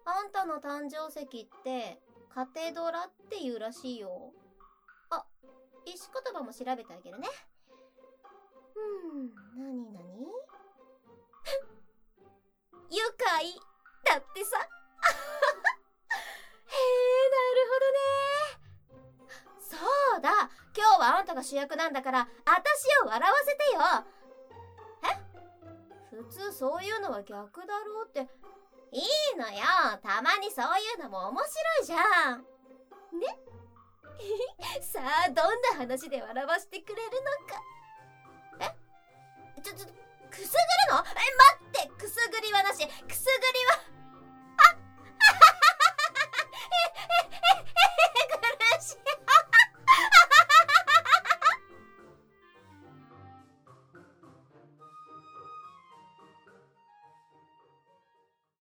あんたの誕生石ってカテドラっていうらしいよ。あ、石言葉も調べてあげるね。なになに愉快だってさ。へえ、なるほどね。そうだ、今日はあんたが主役なんだから私を笑わせてよ。普通そういうのは逆だろうって。いいのよ、たまにそういうのも面白いじゃんね。さあ、どんな話で笑わせてくれるのか。くすぐるの？待って、くすぐりはなし。くすぐり